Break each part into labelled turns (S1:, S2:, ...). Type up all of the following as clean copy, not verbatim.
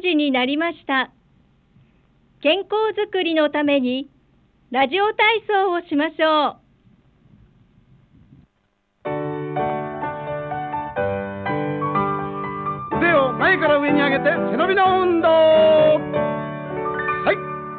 S1: 時になりました。健康づくりのためにラジオ体操をしましょう。
S2: 腕を前から上に上げて背伸びの運動。はい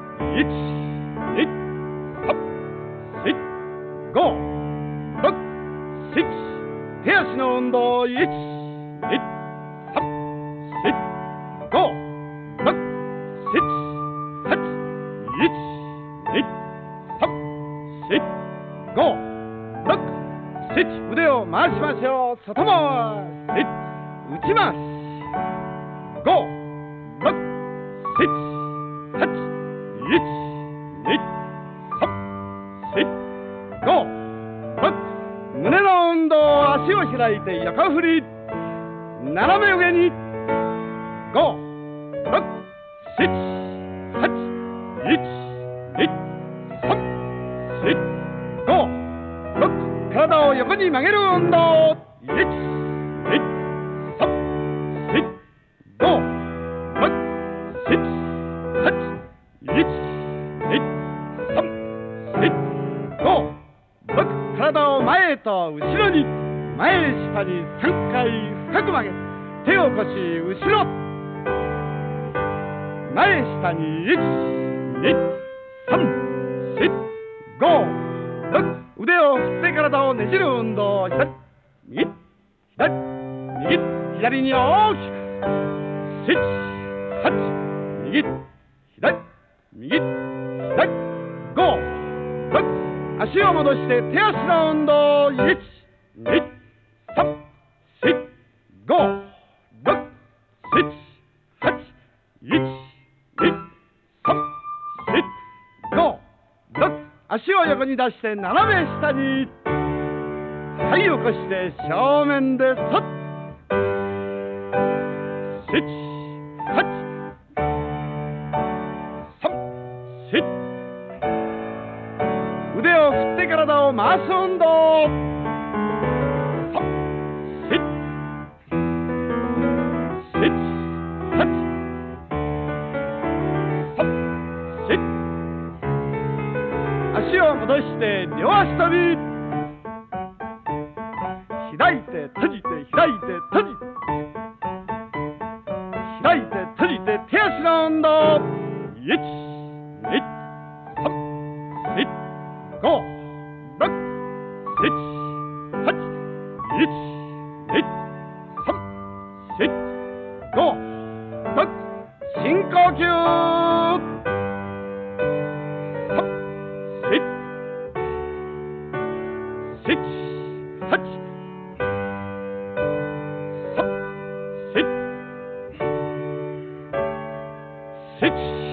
S2: 、1、2、3、4、5、6、7。手足の運動。1、2、3、4、5、6、7、8、1、2、3、4、5、6、7。腕を回しましょう。外回し、内回し。5、6、7、8、1、2、3、4、5、6。胸の運動。足を開いて横振り。斜め上に。5、6、7、8、1、2、3、4、5、6。体を横に曲げる運動。1、2、3、4、5、6、7、8、1、2、3、4、5、6。体を前へと後ろに。前下に3回深く曲げ、手を腰後ろ。前下に1、2、3、4、5、6。腕を振って体をねじる運動。左、右、左、右、左に大きく。7、8、右、左、右、左、5、6。足を戻して手足の運動。1、2、3、4、5、6、7、8、1、2、3、4、5、6。足を横に出して斜め下に。はい、起こして正面でそっ。7、8、3、4。腕を振って体を回す運動。3、4、7、8、3、4。足を戻して両足跳び。開いて閉じて開いて閉じて開いて閉じて手足の運動。1、2、3、4、5、6、7、8、1、2、3、4、5、6。深呼吸。3、4、7、8、3、4、7。